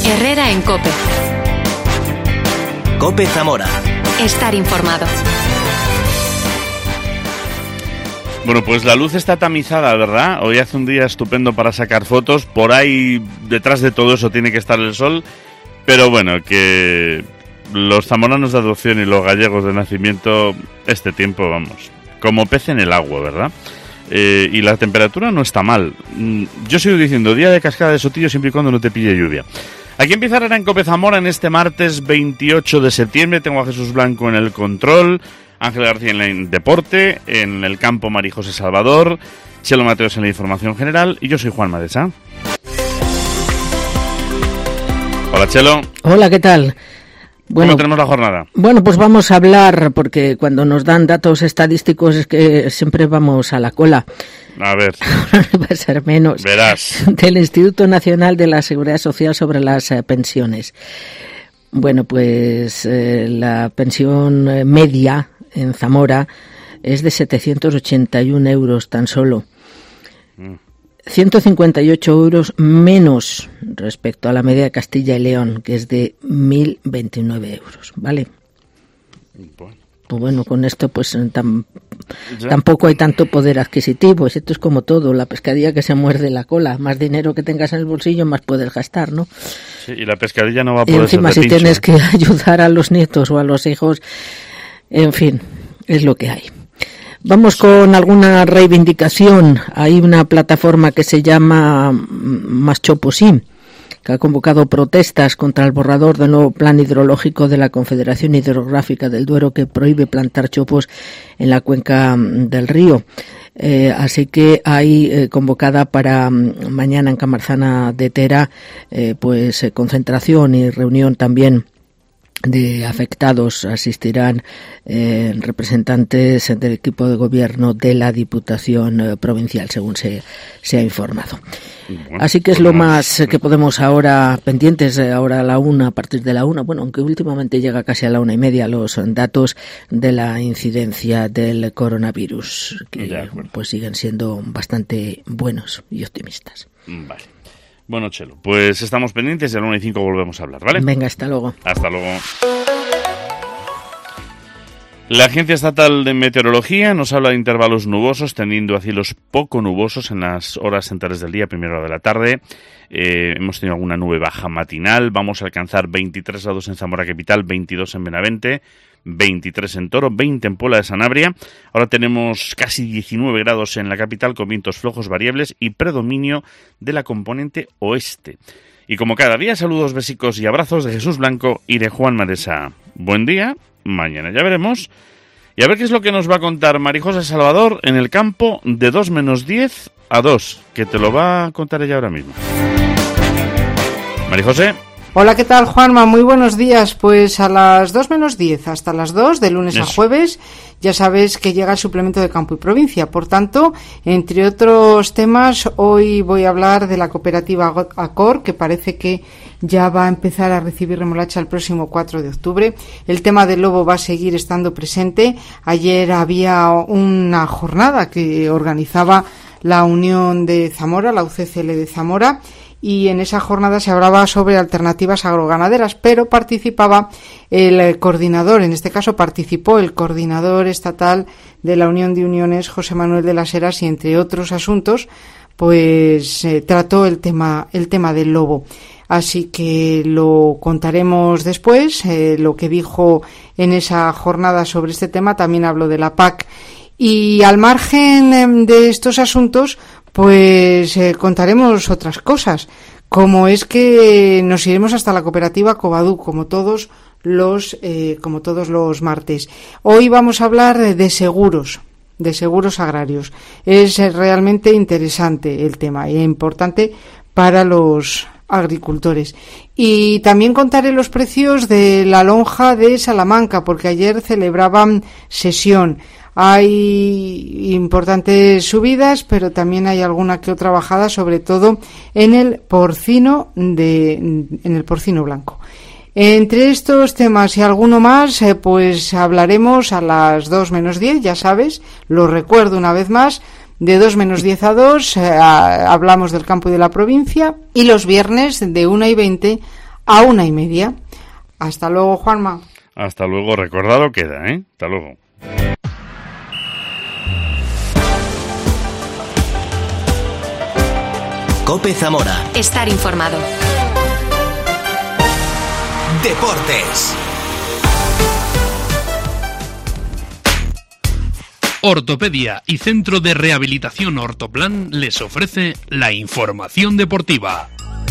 Herrera en COPE. COPE Zamora. Estar informado. Bueno, pues la luz está tamizada, ¿verdad? Hoy hace un día estupendo para sacar fotos. Por ahí, detrás de todo eso, tiene que estar el sol. Pero bueno, que los zamoranos de adopción y los gallegos de nacimiento, este tiempo, vamos, como pez en el agua, ¿verdad? Y la temperatura no está mal. Yo sigo diciendo, día de cascada de Sotillo siempre y cuando no te pille lluvia. Aquí empieza Herrera en COPE Zamora en este martes 28 de septiembre. Tengo a Jesús Blanco en el control, Ángel García en el deporte, en el campo María José Salvador, Chelo Mateos en la información general y yo soy Juan Madesa. Hola, Chelo. Hola, ¿qué tal? Bueno, ¿cómo tenemos la jornada? Bueno, pues vamos a hablar, porque cuando nos dan datos estadísticos es que siempre vamos a la cola. A ver. Va a ser menos. Verás. Del Instituto Nacional de la Seguridad Social sobre las pensiones. Bueno, pues la pensión media en Zamora es de 781 euros tan solo. 158 euros menos respecto a la media de Castilla y León, que es de 1.029 euros, ¿vale? Pues bueno, con esto pues tampoco hay tanto poder adquisitivo. Esto es como todo, la pescadilla que se muerde la cola. Más dinero que tengas en el bolsillo, más puedes gastar, ¿no? Sí, y la pescadilla no va a poder y encima ser de si pincho. Tienes que ayudar a los nietos o a los hijos, en fin, es lo que hay. Vamos con alguna reivindicación. Hay una plataforma que se llama Más Chopo Sí, que ha convocado protestas contra el borrador del nuevo plan hidrológico de la Confederación Hidrográfica del Duero que prohíbe plantar chopos en la cuenca del río. Así que hay convocada para mañana en Camarzana de Tera pues concentración y reunión también de afectados. Asistirán representantes del equipo de gobierno de la Diputación Provincial, según se ha informado. Bueno, así que es lo más que podemos ahora pendientes, ahora a la una, a partir de la una, bueno, aunque últimamente llega casi a la 1:30 los datos de la incidencia del coronavirus, que pues siguen siendo bastante buenos y optimistas. Vale. Bueno, Chelo, pues estamos pendientes y a las 1:05 volvemos a hablar, ¿vale? Venga, hasta luego. Hasta luego. La Agencia Estatal de Meteorología nos habla de intervalos nubosos, tendiendo a cielos poco nubosos en las horas centrales del día, primera hora de la tarde. Hemos tenido alguna nube baja matinal. Vamos a alcanzar 23 grados en Zamora Capital, 22 en Benavente, 23 en Toro, 20 en Puebla de Sanabria. Ahora tenemos casi 19 grados en la capital con vientos flojos variables y predominio de la componente oeste. Y como cada día, saludos, besicos y abrazos de Jesús Blanco y de Juan Madesa. Buen día, mañana ya veremos. Y a ver qué es lo que nos va a contar María José Salvador en el campo de 2 menos 10 a 2, que te lo va a contar ella ahora mismo. María José. Hola, ¿qué tal, Juanma? Muy buenos días. Pues a las 2 menos 10 hasta las 2, de lunes a jueves, ya sabes que llega el suplemento de Campo y Provincia. Por tanto, entre otros temas, hoy voy a hablar de la cooperativa Acor, que parece que ya va a empezar a recibir remolacha el próximo 4 de octubre. El tema del lobo va a seguir estando presente. Ayer había una jornada que organizaba la Unión de Zamora, la UCCL de Zamora, y en esa jornada se hablaba sobre alternativas agroganaderas, pero participaba el coordinador, en este caso participó el coordinador estatal de la Unión de Uniones, José Manuel de las Heras, y entre otros asuntos, pues trató el tema del lobo. Así que lo contaremos después, lo que dijo en esa jornada sobre este tema. También habló de la PAC. Y al margen de estos asuntos, pues contaremos otras cosas, como es que nos iremos hasta la cooperativa Covadú, como todos los martes. Hoy vamos a hablar de seguros agrarios. Es realmente interesante el tema y importante para los agricultores. Y también contaré los precios de la lonja de Salamanca, porque ayer celebraban sesión. Hay importantes subidas, pero también hay alguna que otra bajada, sobre todo en el porcino blanco. Entre estos temas y alguno más, pues hablaremos a las 2 menos 10, ya sabes, lo recuerdo una vez más, de 2 menos 10 a 2 hablamos del campo y de la provincia, y los viernes de 1:20 a 1:30. Hasta luego, Juanma. Hasta luego, recordado queda, ¿eh? Hasta luego. COPE Zamora. Estar informado. Deportes. Ortopedia y Centro de Rehabilitación Ortoplan les ofrece la información deportiva.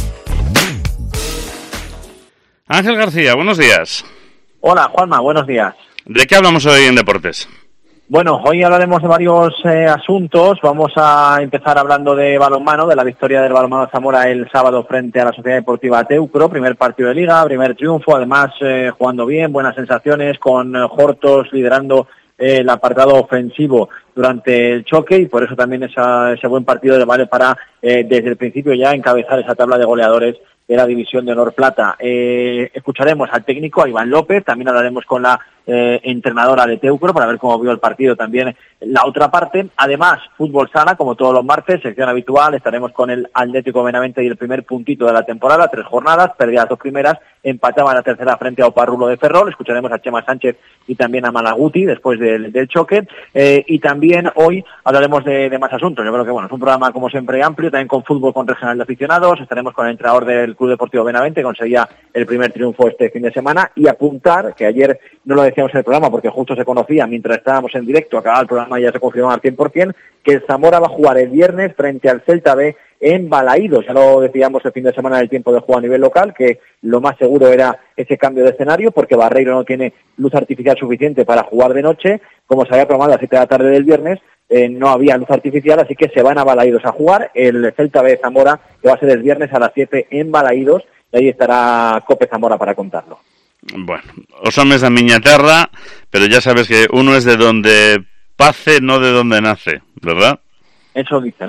Ángel García, buenos días. Hola, Juanma, buenos días. ¿De qué hablamos hoy en Deportes? Bueno, hoy hablaremos de varios asuntos. Vamos a empezar hablando de balonmano, de la victoria del balonmano Zamora el sábado frente a la Sociedad Deportiva Teucro. Primer partido de Liga, primer triunfo, además jugando bien, buenas sensaciones, con Hortos liderando el apartado ofensivo durante el choque, y por eso también ese buen partido le vale para desde el principio ya encabezar esa tabla de goleadores de la División de Honor Plata. Escucharemos al técnico, a Iván López, también hablaremos con la entrenadora de Teucro para ver cómo vio el partido también la otra parte. Además, fútbol sala, como todos los martes, sección habitual, estaremos con el Atlético Benavente y el primer puntito de la temporada, 3 jornadas, perdía las 2 primeras, empataba la tercera frente a Oparrulo de Ferrol. Escucharemos a Chema Sánchez y también a Malaguti después del choque, y también hoy hablaremos de más asuntos. Yo creo que bueno, es un programa como siempre amplio, también con fútbol, con regional de aficionados. Estaremos con el entrenador del Club Deportivo Benavente, que conseguía el primer triunfo este fin de semana, y apuntar que ayer no lo decíamos en el programa porque justo se conocía mientras estábamos en directo, acababa el programa y ya se confirmaba al 100%, que el Zamora va a jugar el viernes frente al Celta B en Balaídos. Ya lo decíamos el fin de semana del tiempo de juego a nivel local, que lo más seguro era ese cambio de escenario, porque Barreiro no tiene luz artificial suficiente para jugar de noche, como se había programado a las 7 de la tarde del viernes. No había luz artificial, así que se van a Balaídos a jugar el Celta B de Zamora, que va a ser el viernes a las 7 en Balaídos, y ahí estará COPE Zamora para contarlo. Bueno, os homes da miña terra, pero ya sabes que uno es de donde pace, no de donde nace, ¿verdad? Eso dicen.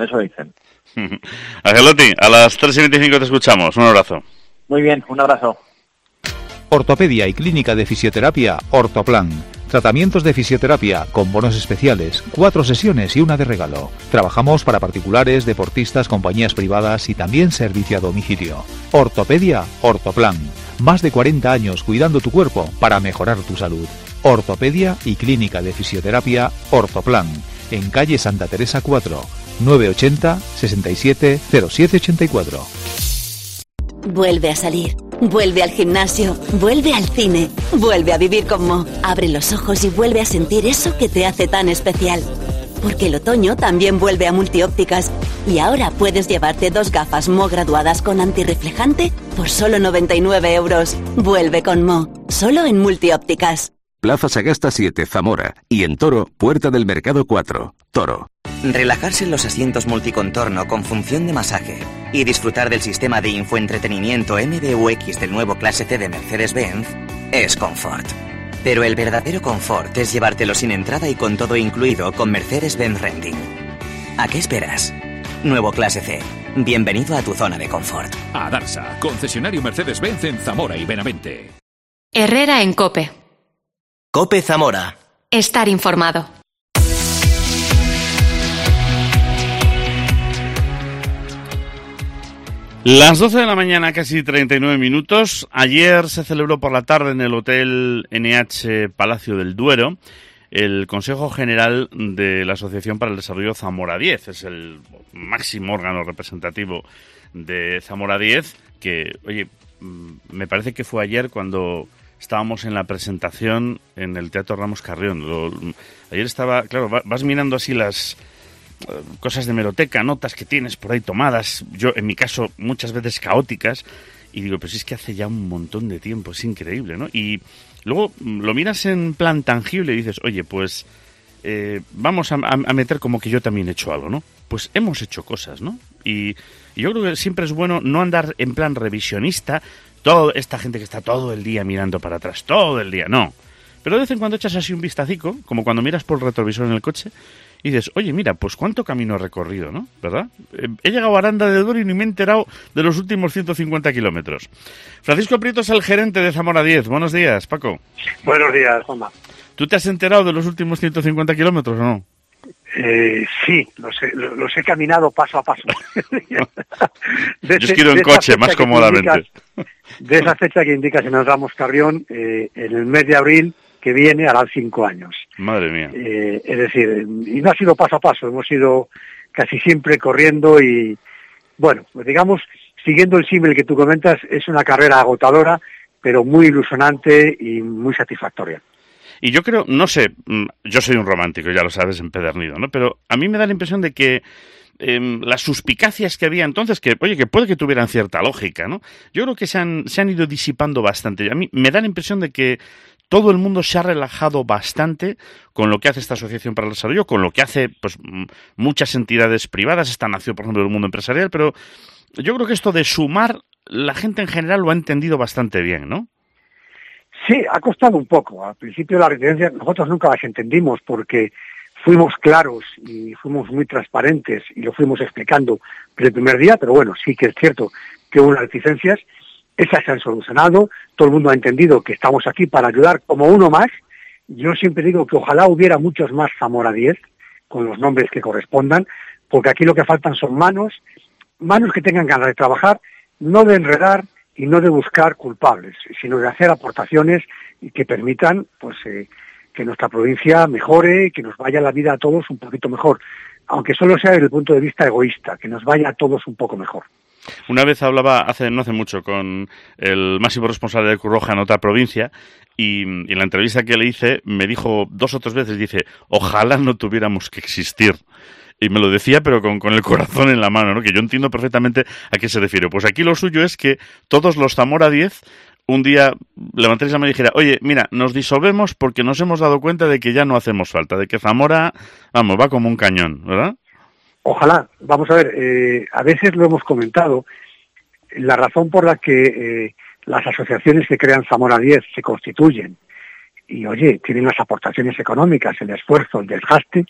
Angelotti, a las 3:25 te escuchamos. Un abrazo. Muy bien, un abrazo. Ortopedia y Clínica de Fisioterapia Ortoplan. Tratamientos de fisioterapia con bonos especiales, 4 sesiones y una de regalo. Trabajamos para particulares, deportistas, compañías privadas y también servicio a domicilio. Ortopedia Ortoplan. Más de 40 años cuidando tu cuerpo para mejorar tu salud. Ortopedia y Clínica de Fisioterapia Ortoplan. En calle Santa Teresa 4, 980 67 0784. Vuelve a salir, vuelve al gimnasio, vuelve al cine, vuelve a vivir con Mo. Abre los ojos y vuelve a sentir eso que te hace tan especial. Porque el otoño también vuelve a Multiópticas y ahora puedes llevarte 2 gafas Mo graduadas con antirreflejante por solo 99 euros. Vuelve con Mo, solo en Multiópticas. Plaza Sagasta 7, Zamora, y en Toro, Puerta del Mercado 4, Toro. Relajarse en los asientos multicontorno con función de masaje y disfrutar del sistema de infoentretenimiento MBUX del nuevo Clase C de Mercedes-Benz es confort. Pero el verdadero confort es llevártelo sin entrada y con todo incluido con Mercedes-Benz Renting. ¿A qué esperas? Nuevo Clase C. Bienvenido a tu zona de confort. A Darsa, concesionario Mercedes-Benz en Zamora y Benavente. Herrera en COPE. COPE Zamora. Estar informado. Las 12 de la mañana, casi 39 minutos. Ayer se celebró por la tarde en el Hotel NH Palacio del Duero el Consejo General de la Asociación para el Desarrollo Zamora 10. Es el máximo órgano representativo de Zamora 10, que, oye, me parece que fue ayer cuando estábamos en la presentación en el Teatro Ramos Carrión. Ayer estaba, claro, vas mirando así las cosas de hemeroteca, notas que tienes por ahí tomadas, yo en mi caso muchas veces caóticas, y digo, pues es que hace ya un montón de tiempo, es increíble, ¿no? Y luego lo miras en plan tangible y dices, oye, pues vamos a meter como que yo también he hecho algo, ¿no? Pues hemos hecho cosas, ¿no? Y yo creo que siempre es bueno no andar en plan revisionista, toda esta gente que está todo el día mirando para atrás, todo el día, no. Pero de vez en cuando echas así un vistacico, como cuando miras por el retrovisor en el coche, y dices, oye, mira, pues cuánto camino he recorrido, ¿no? ¿Verdad? He llegado a Aranda de Duero y ni me he enterado de los últimos 150 kilómetros. Francisco Prieto es el gerente de Zamora 10. Buenos días, Paco. Buenos días, Juanma. ¿Tú te has enterado de los últimos 150 kilómetros o no? Sí, los he caminado paso a paso. Yo quiero en coche, más cómodamente. de esa fecha que indica señor Ramos Carrión, en el mes de abril que viene harán 5 años. Madre mía. Es decir, y no ha sido paso a paso, hemos ido casi siempre corriendo y, bueno, pues digamos, siguiendo el símil que tú comentas, es una carrera agotadora, pero muy ilusionante y muy satisfactoria. Y yo creo, no sé, yo soy un romántico, ya lo sabes, empedernido, ¿no? Pero a mí me da la impresión de que las suspicacias que había entonces, que oye, que puede que tuvieran cierta lógica, ¿no? Yo creo que se han ido disipando bastante. A mí me da la impresión de que todo el mundo se ha relajado bastante con lo que hace esta Asociación para el Desarrollo, con lo que hace pues muchas entidades privadas. Esta nació, por ejemplo, del mundo empresarial, pero yo creo que esto de sumar, la gente en general lo ha entendido bastante bien, ¿no? Sí, ha costado un poco. Al principio las reticencias nosotros nunca las entendimos porque fuimos claros y fuimos muy transparentes y lo fuimos explicando desde el primer día, pero bueno, sí que es cierto que hubo unas reticencias. Esas se han solucionado, todo el mundo ha entendido que estamos aquí para ayudar como uno más. Yo siempre digo que ojalá hubiera muchos más Zamora 10, con los nombres que correspondan, porque aquí lo que faltan son manos que tengan ganas de trabajar, no de enredar y no de buscar culpables, sino de hacer aportaciones y que permitan pues que nuestra provincia mejore, que nos vaya la vida a todos un poquito mejor, aunque solo sea desde el punto de vista egoísta, que nos vaya a todos un poco mejor. Una vez hablaba, no hace mucho, con el máximo responsable de Cruz Roja en otra provincia y en la entrevista que le hice me dijo 2 o 3 veces, dice, ojalá no tuviéramos que existir. Y me lo decía, pero con el corazón en la mano, ¿no? Que yo entiendo perfectamente a qué se refiere. Pues aquí lo suyo es que todos los Zamora 10 un día levantaréis la mano y dijera, oye, mira, nos disolvemos porque nos hemos dado cuenta de que ya no hacemos falta, de que Zamora, vamos, va como un cañón, ¿verdad? Ojalá. Vamos a ver, a veces lo hemos comentado, la razón por la que las asociaciones que crean Zamora 10 se constituyen y, oye, tienen las aportaciones económicas, el esfuerzo, el desgaste,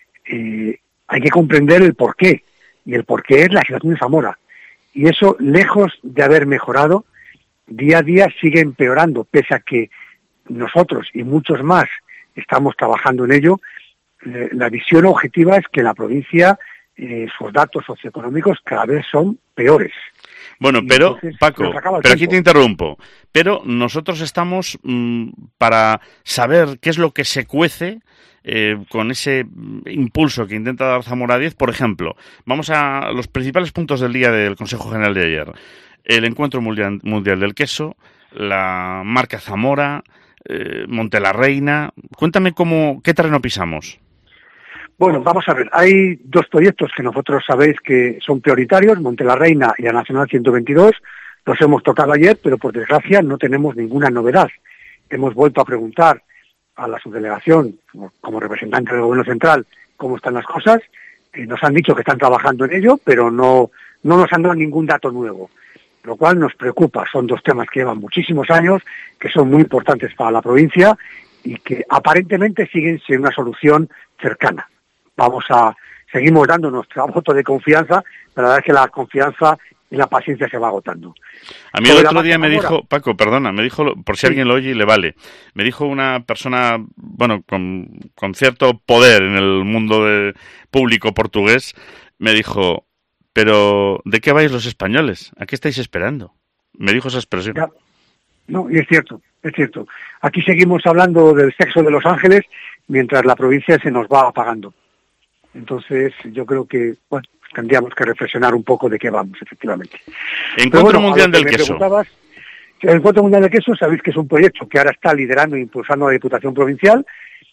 hay que comprender el porqué, y el porqué es la situación de Zamora. Y eso, lejos de haber mejorado, día a día sigue empeorando, pese a que nosotros y muchos más estamos trabajando en ello. La visión objetiva es que la provincia, sus datos socioeconómicos cada vez son peores. Bueno, pero, Paco, pero aquí te interrumpo. Pero nosotros estamos para saber qué es lo que se cuece con ese impulso que intenta dar Zamora 10. Por ejemplo, vamos a los principales puntos del día del Consejo General de ayer. El Encuentro Mundial del Queso, la marca Zamora, Monte la Reina. Cuéntame qué terreno pisamos. Bueno, vamos a ver, hay 2 proyectos que nosotros sabéis que son prioritarios, Monte la Reina y la Nacional 122, los hemos tocado ayer, pero por desgracia no tenemos ninguna novedad. Hemos vuelto a preguntar a la subdelegación, como representante del Gobierno Central, cómo están las cosas, nos han dicho que están trabajando en ello, pero no nos han dado ningún dato nuevo, lo cual nos preocupa. Son 2 temas que llevan muchísimos años, que son muy importantes para la provincia y que aparentemente siguen sin una solución cercana. Seguimos dando nuestro voto de confianza, pero la verdad es que la confianza y la paciencia se va agotando. A mí el otro día me dijo, Paco, perdona, me dijo, por si alguien lo oye y le vale, me dijo una persona, bueno, con cierto poder en el mundo público portugués, me dijo, pero ¿de qué vais los españoles? ¿A qué estáis esperando? Me dijo esa expresión. Ya. No, y es cierto. Aquí seguimos hablando del sexo de los ángeles mientras la provincia se nos va apagando. Entonces, yo creo que, bueno, tendríamos que reflexionar un poco de qué vamos, efectivamente. Encuentro Mundial del Queso. El Encuentro Mundial del Queso, sabéis que es un proyecto que ahora está liderando e impulsando la Diputación Provincial.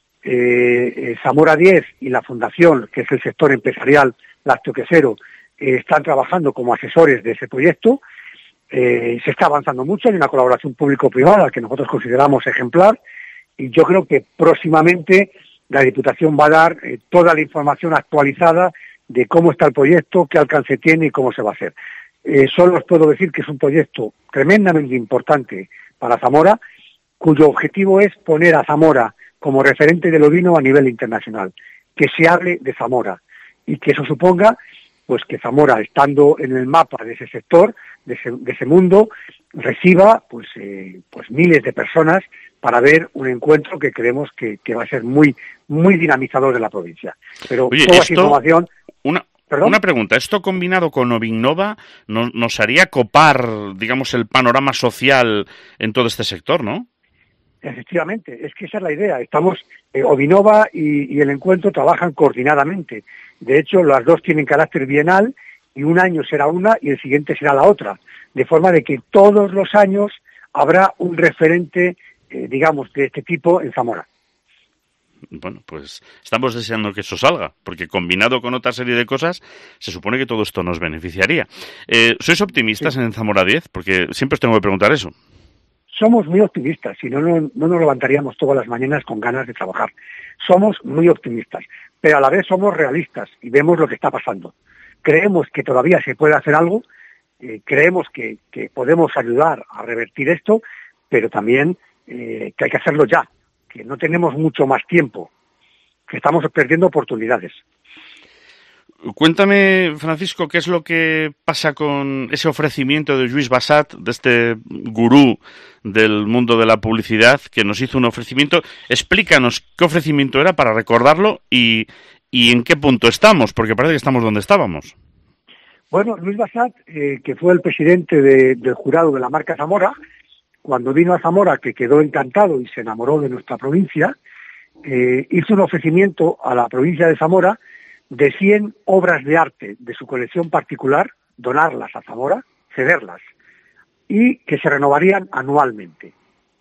Zamora 10 y la Fundación, que es el sector empresarial lácteo-quesero, están trabajando como asesores de ese proyecto. Se está avanzando mucho, hay una colaboración público-privada que nosotros consideramos ejemplar, y yo creo que próximamente la Diputación va a dar toda la información actualizada de cómo está el proyecto, qué alcance tiene y cómo se va a hacer. Solo os puedo decir que es un proyecto tremendamente importante para Zamora, cuyo objetivo es poner a Zamora como referente del ovino a nivel internacional, que se hable de Zamora y que eso suponga pues que Zamora, estando en el mapa de ese sector, de ese mundo, reciba pues miles de personas para ver un encuentro que creemos que va a ser muy muy dinamizador de la provincia. Pero oye, toda esa información... Una pregunta, ¿esto combinado con Ovinnova nos haría copar, digamos, el panorama social en todo este sector, no? Efectivamente, es que esa es la idea. Ovinnova y el encuentro trabajan coordinadamente. De hecho, las dos tienen carácter bienal y un año será una y el siguiente será la otra. De forma de que todos los años habrá un referente, digamos, de este tipo en Zamora. Bueno, pues estamos deseando que eso salga, porque combinado con otra serie de cosas, se supone que todo esto nos beneficiaría. ¿Sois optimistas en Zamora 10? Porque siempre os tengo que preguntar eso. Somos muy optimistas, si no nos levantaríamos todas las mañanas con ganas de trabajar. Somos muy optimistas, pero a la vez somos realistas y vemos lo que está pasando. Creemos que todavía se puede hacer algo, creemos que podemos ayudar a revertir esto, pero también que hay que hacerlo ya, que no tenemos mucho más tiempo, que estamos perdiendo oportunidades. Cuéntame, Francisco, ¿qué es lo que pasa con ese ofrecimiento de Lluís Bassat, de este gurú del mundo de la publicidad, que nos hizo un ofrecimiento? Explícanos qué ofrecimiento era para recordarlo y en qué punto estamos, porque parece que estamos donde estábamos. Bueno, Lluís Bassat, que fue el presidente del jurado de la marca Zamora, cuando vino a Zamora, que quedó encantado y se enamoró de nuestra provincia, hizo un ofrecimiento a la provincia de Zamora de 100 obras de arte de su colección particular, donarlas a Zamora, cederlas, y que se renovarían anualmente.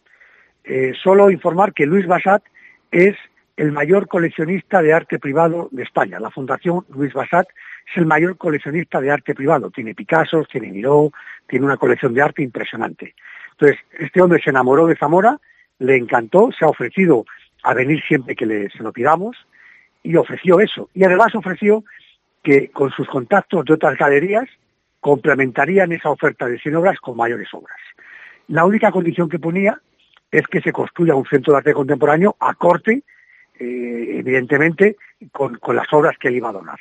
Solo informar que Lluís Bassat es el mayor coleccionista de arte privado de España. La Fundación Lluís Bassat es el mayor coleccionista de arte privado. Tiene Picasso, tiene Miró, tiene una colección de arte impresionante. Entonces, este hombre se enamoró de Zamora, le encantó, se ha ofrecido a venir siempre que se lo pidamos, y ofreció eso. Y además ofreció que con sus contactos de otras galerías complementarían esa oferta de 100 obras con mayores obras. La única condición que ponía es que se construya un centro de arte contemporáneo acorde, evidentemente, con las obras que él iba a donar.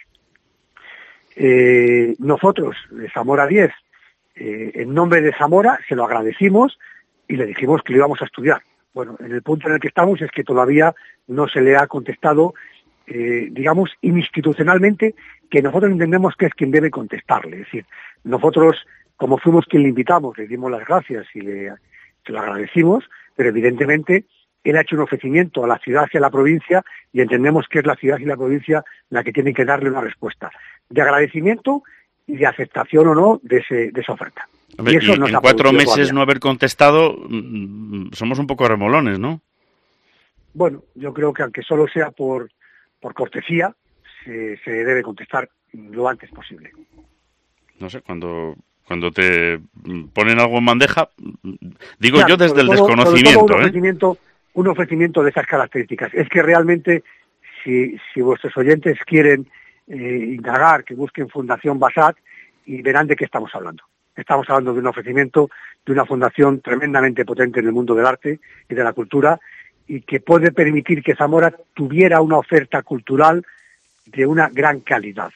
Nosotros, de Zamora 10, en nombre de Zamora, se lo agradecimos y le dijimos que lo íbamos a estudiar. Bueno, en el punto en el que estamos es que todavía no se le ha contestado, digamos, institucionalmente, que nosotros entendemos que es quien debe contestarle. Es decir, nosotros, como fuimos quien le invitamos, le dimos las gracias y se lo agradecimos, pero evidentemente él ha hecho un ofrecimiento a la ciudad y a la provincia y entendemos que es la ciudad y la provincia la que tienen que darle una respuesta de agradecimiento y de aceptación o no de esa oferta. Hombre, y eso en 4 meses todavía no haber contestado, somos un poco remolones, ¿no? Bueno, yo creo que aunque solo sea por cortesía, se debe contestar lo antes posible. No sé, cuando te ponen algo en bandeja, digo claro, yo desde el desconocimiento. Un ofrecimiento de esas características. Es que realmente, si vuestros oyentes quieren indagar, que busquen Fundación Bassat y verán de qué estamos hablando. Estamos hablando de un ofrecimiento de una fundación tremendamente potente en el mundo del arte y de la cultura y que puede permitir que Zamora tuviera una oferta cultural de una gran calidad.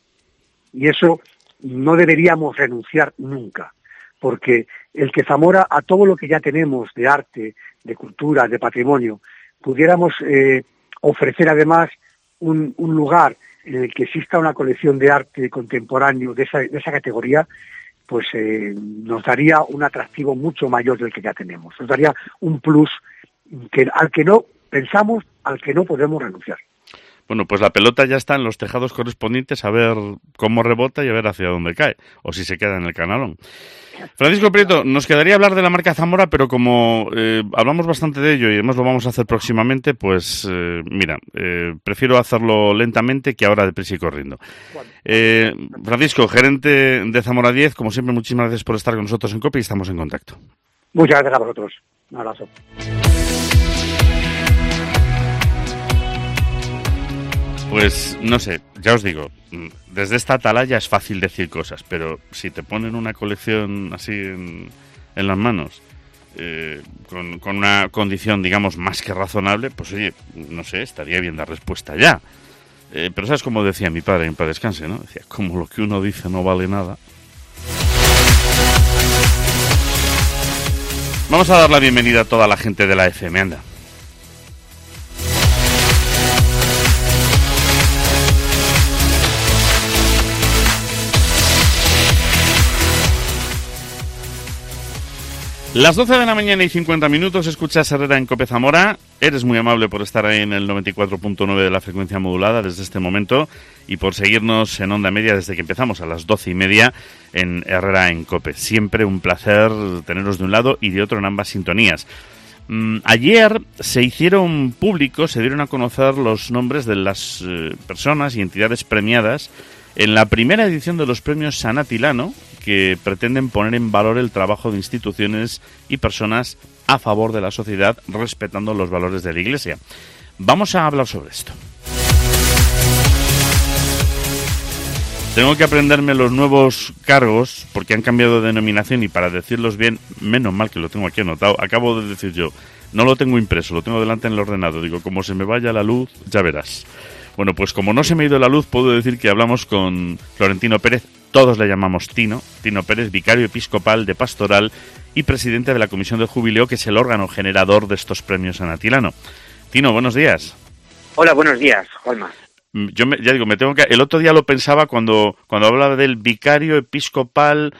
Y eso no deberíamos renunciar nunca, porque el que Zamora, a todo lo que ya tenemos de arte, de cultura, de patrimonio, pudiéramos ofrecer además un lugar en el que exista una colección de arte contemporáneo de esa categoría, pues nos daría un atractivo mucho mayor del que ya tenemos. Nos daría un plus al que no pensamos, al que no podemos renunciar. Bueno, pues la pelota ya está en los tejados correspondientes a ver cómo rebota y a ver hacia dónde cae, o si se queda en el canalón. Francisco Prieto, nos quedaría hablar de la marca Zamora, pero como hablamos bastante de ello y además lo vamos a hacer próximamente, pues prefiero hacerlo lentamente que ahora deprisa y corriendo. Francisco, gerente de Zamora 10, como siempre, muchísimas gracias por estar con nosotros en COPE y estamos en contacto. Muchas gracias a vosotros. Un abrazo. Pues no sé, ya os digo, desde esta atalaya es fácil decir cosas, pero si te ponen una colección así en las manos, con una condición, digamos, más que razonable, pues oye, no sé, estaría bien dar respuesta ya. Pero sabes como decía mi padre, en paz descanse, ¿no? Decía, como lo que uno dice no vale nada. Vamos a dar la bienvenida a toda la gente de la FM, anda. Las 12 de la mañana y 50 minutos, escuchas Herrera en COPE Zamora. Eres muy amable por estar ahí en el 94.9 de la frecuencia modulada desde este momento y por seguirnos en onda media desde que empezamos a las 12:30 en Herrera en COPE. Siempre un placer teneros de un lado y de otro en ambas sintonías. Ayer se hicieron públicos, se dieron a conocer los nombres de las personas y entidades premiadas en la primera edición de los premios San Atilano, que pretenden poner en valor el trabajo de instituciones y personas a favor de la sociedad, respetando los valores de la Iglesia. Vamos a hablar sobre esto. Tengo que aprenderme los nuevos cargos porque han cambiado de denominación y para decirlos bien, menos mal que lo tengo aquí anotado, acabo de decir yo, no lo tengo impreso, lo tengo delante en el ordenador, digo, como se me vaya la luz, ya verás. Bueno, pues como no se me ha ido la luz, puedo decir que hablamos con Florentino Pérez, todos le llamamos Tino Pérez, vicario episcopal de Pastoral y presidente de la Comisión de Jubileo, que es el órgano generador de estos premios San Atilano. Tino, buenos días. Hola, buenos días, Juanma. El otro día lo pensaba cuando hablaba del vicario episcopal,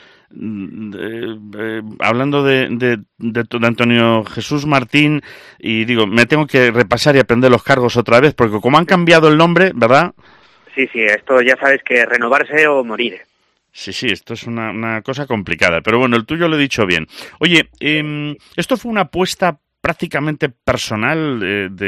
hablando de Antonio Jesús Martín, y digo, me tengo que repasar y aprender los cargos otra vez, porque como han cambiado el nombre, ¿verdad? Sí, esto ya sabes que renovarse o morir. Sí, esto es una cosa complicada, pero bueno, el tuyo lo he dicho bien. Oye, esto fue una apuesta prácticamente personal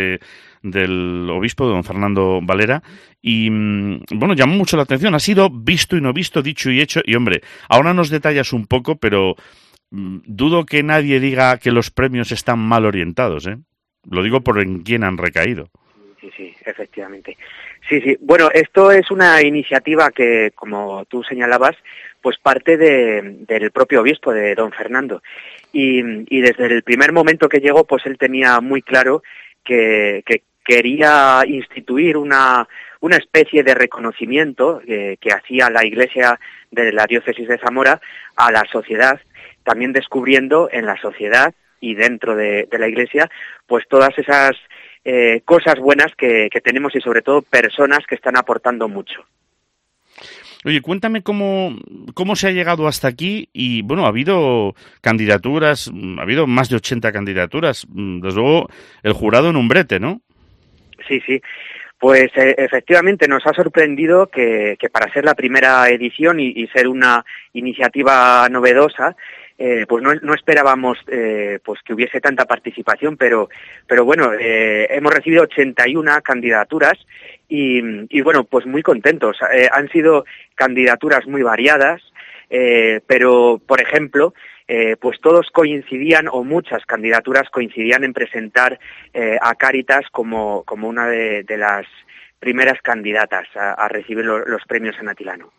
del obispo don Fernando Valera y bueno, llamó mucho la atención, ha sido visto y no visto, dicho y hecho, y hombre, ahora nos detallas un poco, pero dudo que nadie diga que los premios están mal orientados, ¿eh? Lo digo por en quién han recaído. Sí, efectivamente. Sí, bueno, esto es una iniciativa que, como tú señalabas, pues parte del propio obispo, de don Fernando. Y desde el primer momento que llegó, pues él tenía muy claro que quería instituir una especie de reconocimiento que hacía la Iglesia de la diócesis de Zamora a la sociedad, también descubriendo en la sociedad y dentro de la Iglesia, pues todas esas cosas buenas que tenemos y sobre todo personas que están aportando mucho. Oye, cuéntame cómo se ha llegado hasta aquí y, bueno, ha habido candidaturas, ha habido más de 80 candidaturas, desde luego el jurado en un brete, ¿no? Sí, pues efectivamente nos ha sorprendido que para ser la primera edición y ser una iniciativa novedosa, pues no esperábamos pues que hubiese tanta participación, pero bueno, hemos recibido 81 candidaturas y bueno, pues muy contentos. Han sido candidaturas muy variadas, pero por ejemplo, pues todos coincidían, o muchas candidaturas coincidían en presentar a Cáritas como una de las primeras candidatas a recibir los premios San Atilano.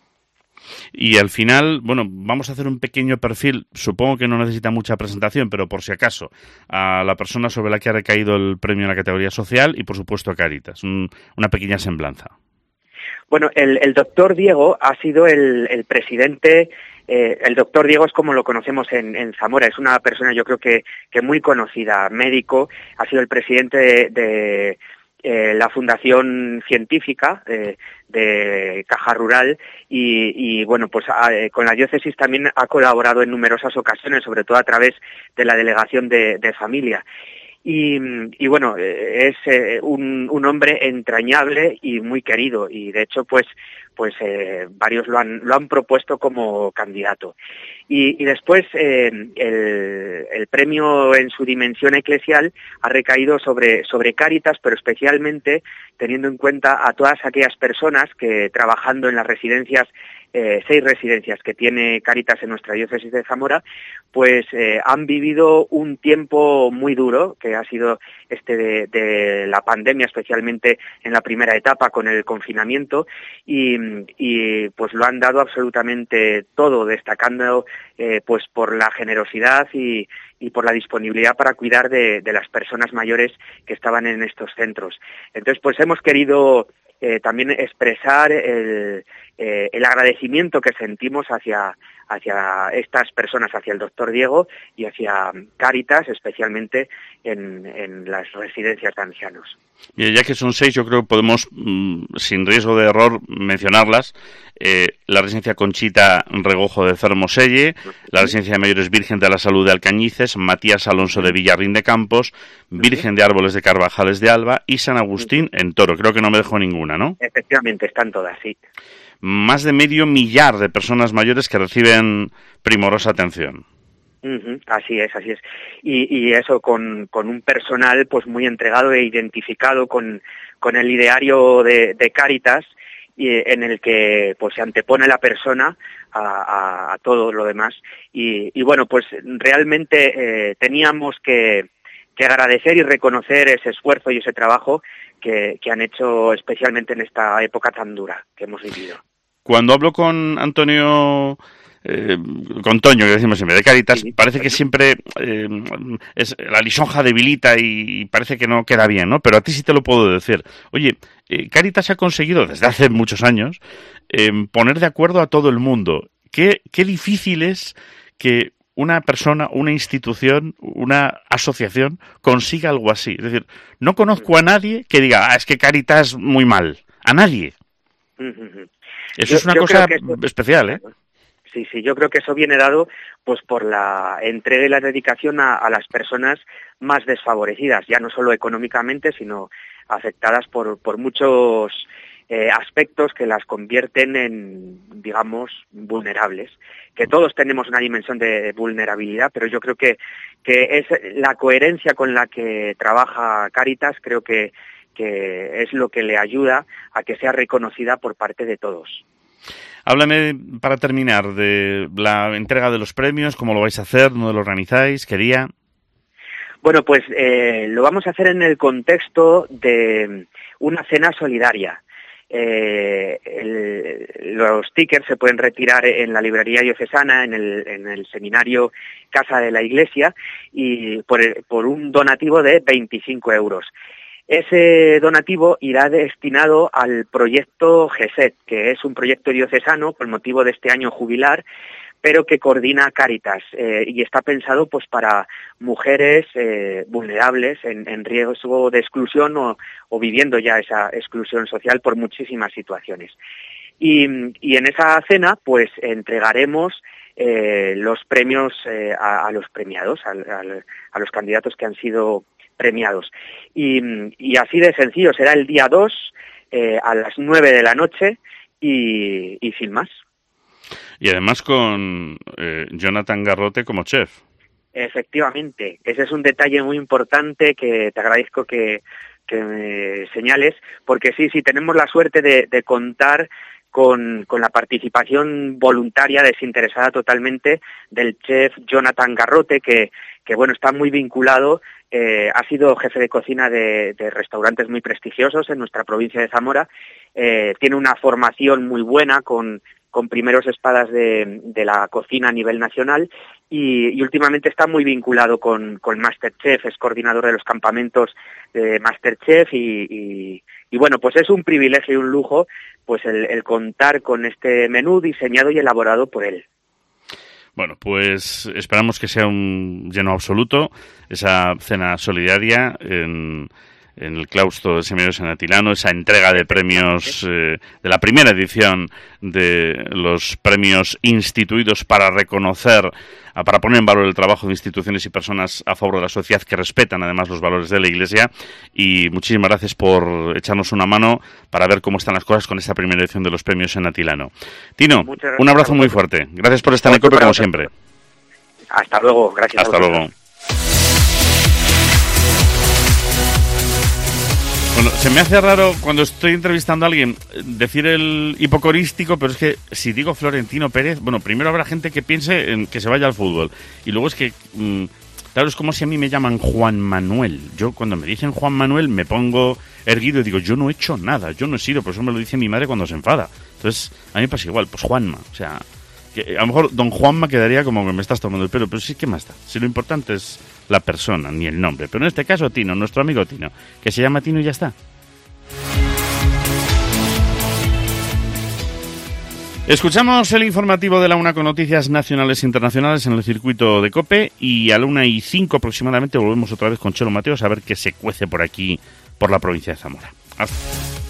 Y al final, bueno, vamos a hacer un pequeño perfil, supongo que no necesita mucha presentación, pero por si acaso, a la persona sobre la que ha recaído el premio en la categoría social y por supuesto a Cáritas, una pequeña semblanza. Bueno, el doctor Diego ha sido el presidente. El doctor Diego es como lo conocemos en Zamora, es una persona yo creo que muy conocida, médico, ha sido el presidente de la Fundación Científica de Caja Rural y bueno, pues con la diócesis también ha colaborado en numerosas ocasiones, sobre todo a través de la Delegación de Familia. Y bueno, es un hombre entrañable y muy querido y de hecho pues varios lo han propuesto como candidato. Y después el premio en su dimensión eclesial ha recaído sobre Cáritas, pero especialmente teniendo en cuenta a todas aquellas personas que trabajando en las residencias, 6 residencias que tiene Cáritas en nuestra diócesis de Zamora, pues han vivido un tiempo muy duro, que ha sido de la pandemia, especialmente en la primera etapa con el confinamiento, y pues lo han dado absolutamente todo, destacando pues por la generosidad y por la disponibilidad para cuidar de las personas mayores que estaban en estos centros. Entonces, pues hemos querido también expresar el agradecimiento que sentimos hacia estas personas, hacia el doctor Diego y hacia Cáritas, especialmente en las residencias de ancianos. Mira, ya que son 6, yo creo que podemos, sin riesgo de error, mencionar mencionarlas, la residencia Conchita Regojo de Cermoselle, la residencia de mayores Virgen de la Salud de Alcañices, Matías Alonso de Villarrín de Campos, Virgen de Árboles de Carvajales de Alba y San Agustín en Toro. Creo que no me dejo ninguna, ¿no? Efectivamente, están todas, sí. Más de 500,000 de personas mayores que reciben primorosa atención. Así es. Y eso con un personal pues muy entregado e identificado con el ideario de Cáritas, y en el que pues se antepone la persona a todo lo demás. Y bueno, pues realmente teníamos que agradecer y reconocer ese esfuerzo y ese trabajo que han hecho especialmente en esta época tan dura que hemos vivido. Cuando hablo con Antonio, con Toño, que decimos siempre, de Cáritas, parece que siempre es la lisonja debilita y parece que no queda bien, ¿no? Pero a ti sí te lo puedo decir. Oye, Cáritas ha conseguido desde hace muchos años poner de acuerdo a todo el mundo. Qué difícil es que una persona, una institución, una asociación consiga algo así. Es decir, no conozco a nadie que diga, es que Cáritas muy mal. A nadie. Eso es una cosa especial, ¿eh? Sí, yo creo que eso viene dado pues por la entrega y la dedicación a las personas más desfavorecidas, ya no solo económicamente, sino afectadas por muchos aspectos que las convierten en, digamos, vulnerables. Que todos tenemos una dimensión de vulnerabilidad, pero yo creo que es la coherencia con la que trabaja Cáritas, creo que es lo que le ayuda a que sea reconocida por parte de todos. Háblame, para terminar, de la entrega de los premios, cómo lo vais a hacer, dónde lo organizáis, qué día. Bueno, pues lo vamos a hacer en el contexto de una cena solidaria. Los tickets se pueden retirar en la librería diocesana, en el seminario Casa de la Iglesia, y por un donativo de 25 euros. Ese donativo irá destinado al proyecto GESET, que es un proyecto diocesano con motivo de este año jubilar, pero que coordina Cáritas y está pensado pues para mujeres vulnerables en riesgo de exclusión o viviendo ya esa exclusión social por muchísimas situaciones. Y en esa cena pues entregaremos los premios a los premiados, a los candidatos que han sido premiados. Y así de sencillo, será el día 2 a las 9 de la noche y sin más. Y además con Jonathan Garrote como chef. Efectivamente, ese es un detalle muy importante que te agradezco que me señales, porque sí, tenemos la suerte de contar con la participación voluntaria, desinteresada totalmente, del chef Jonathan Garrote, que bueno, está muy vinculado, ha sido jefe de cocina de restaurantes muy prestigiosos en nuestra provincia de Zamora, tiene una formación muy buena con primeros espadas de la cocina a nivel nacional y últimamente está muy vinculado con Masterchef, es coordinador de los campamentos de Masterchef y bueno, pues es un privilegio y un lujo pues el contar con este menú diseñado y elaborado por él. Bueno, pues esperamos que sea un lleno absoluto esa cena solidaria en el claustro de Seminarios en Atilano, esa entrega de premios de la primera edición de los premios instituidos para reconocer, para poner en valor el trabajo de instituciones y personas a favor de la sociedad que respetan además los valores de la Iglesia. Y muchísimas gracias por echarnos una mano para ver cómo están las cosas con esta primera edición de los premios en Atilano. Tino, un abrazo muy fuerte. Gracias por estar en COPE como siempre. Hasta luego, gracias. Hasta luego. Bueno, se me hace raro cuando estoy entrevistando a alguien decir el hipocorístico, pero es que si digo Florentino Pérez, bueno, primero habrá gente que piense en que se vaya al fútbol. Y luego es que, claro, es como si a mí me llaman Juan Manuel. Yo cuando me dicen Juan Manuel me pongo erguido y digo, yo no he hecho nada, yo no he sido, por eso me lo dice mi madre cuando se enfada. Entonces, a mí me pasa igual, pues Juanma, o sea, que a lo mejor don Juanma quedaría como que me estás tomando el pelo, pero sí, ¿qué más da? Si lo importante es la persona, ni el nombre. Pero en este caso Tino, nuestro amigo Tino, que se llama Tino y ya está. Escuchamos el informativo de la 1 con noticias nacionales e internacionales en el circuito de COPE y a la 1:05 aproximadamente volvemos otra vez con Chelo Mateos a ver qué se cuece por aquí, por la provincia de Zamora. Hasta.